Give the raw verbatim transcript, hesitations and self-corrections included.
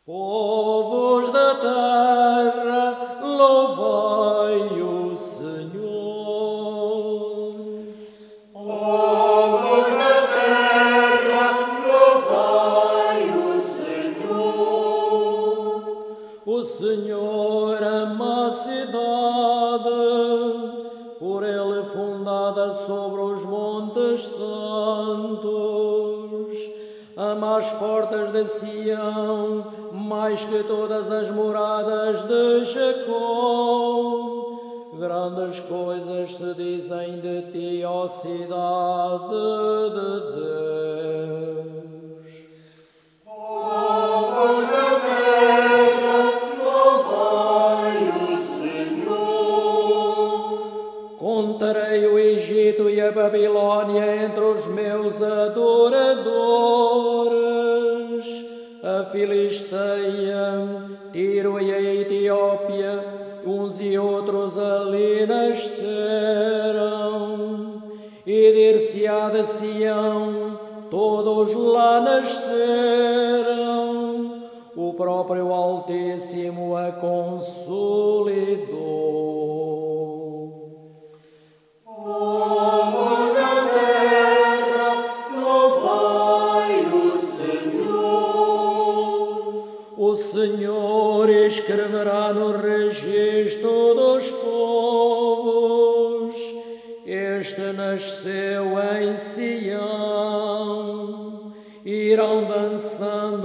Povos da terra, louvai o Senhor. Povos da terra, louvai o Senhor. O Senhor ama a cidade, por ele fundada sobre os montes santos. Ama as portas de Sião, mais que todas as moradas de Jacó. Grandes coisas se dizem de ti, ó cidade de Deus. Povos da terra, louvai o Senhor. Contarei o Egito e a Babilônia entre os meus adoradores. A Filisteia, Tiro e a Etiópia, uns e outros ali nasceram. E dir-se-á de Sião, todos lá nasceram. O próprio Altíssimo a consolidou. Povos da terra, louvai o Senhor. O Senhor escreverá no registro dos povos: este nasceu em Sião. Irão dançando